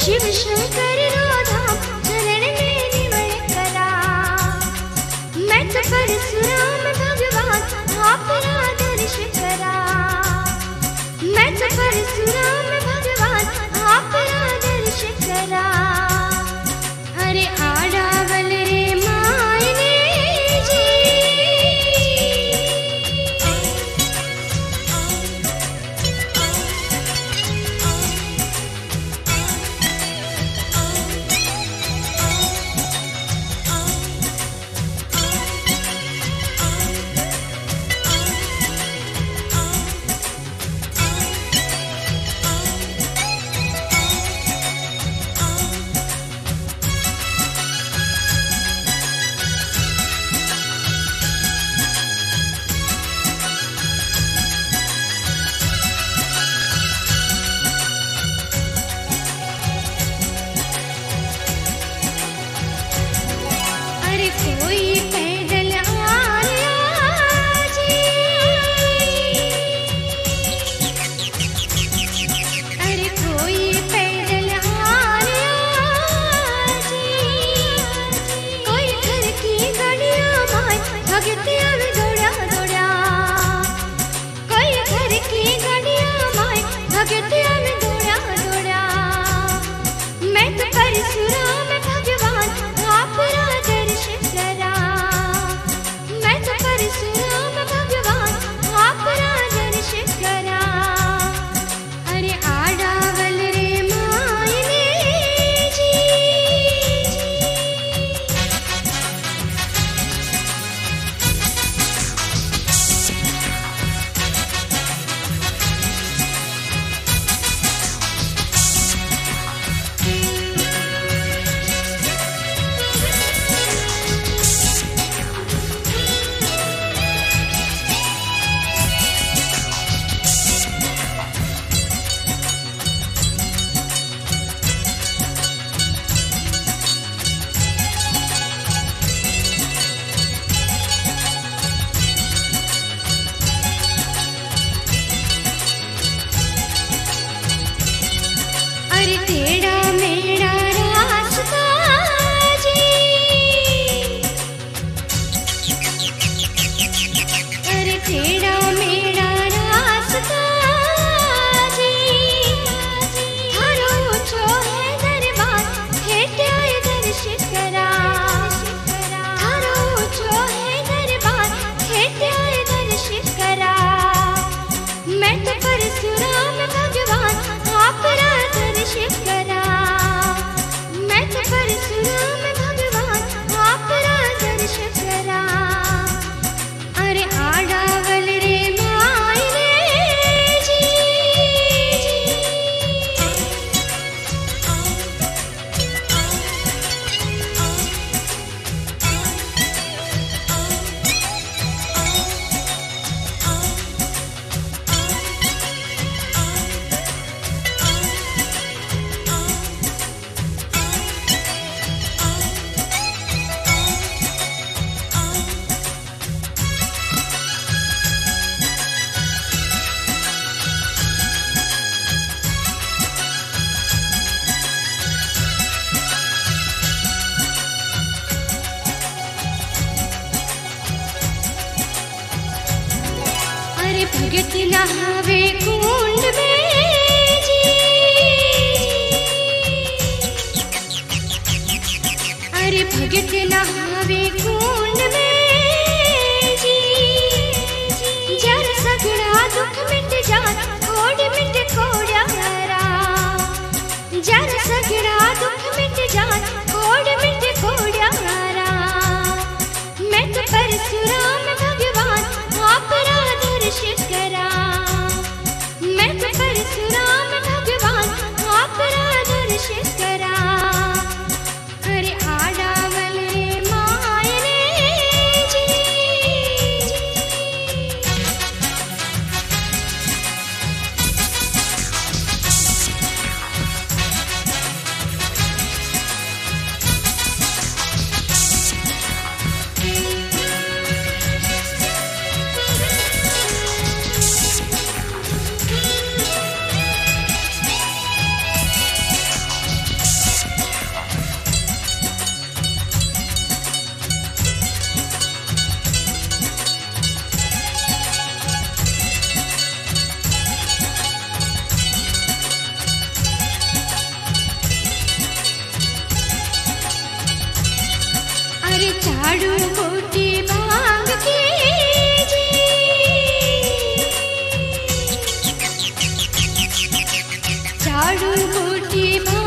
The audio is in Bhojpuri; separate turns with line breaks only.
शिव शंकर राधा चरण में निवड़ करा। मैं तो परशुराम भगवान आपका दर्श करा। मैं तो परशुराम भगवान आपका दर्श करा। अरे आडावल रे मायने जी। कोई पैदल आया जी। अरे कोई पैदल आया जी। कोई घर की गाड़ियां माय भगते आवे दौड़ा दौड़ा। कोई घर की गाड़ियां माय भगते आवे दौड़ा दौड़ा। मैं तो परशुराम भगवान आपका दर्श करा। मैं तो परशुराम भगवान आपका दर्श करा। अरे आडावल रे मायने जी। अरे टेढ़ा मेढ़ा रास्ता जी। अरे टेढ़ा मेढ़ा रास्ता जी। थारो ऊंचो है दरबार हेठे आए दर्श करा। थारो ऊंचो है दरबार हेठे आए दर्श करा। मैं तो परशुराम भगवान आपका दर्श करा। मैं तो परशुराम भगवान आपका दर्श करा। अरे आडावल रे मायने जी। अरे भगत नहावे कुंड में जी। अरे भगत नहावे कुंड में जी। जर सगड़ा दुख मिट जान कोड मिट कोड़ा हरा। जर सगड़ा दुख मिट जान कोड मिट कोड़ा हरा। मैं तो परशुराम भगवान आपका दर्श करा। झाड़ू बूटी भांग के जी झाड़ू बूटी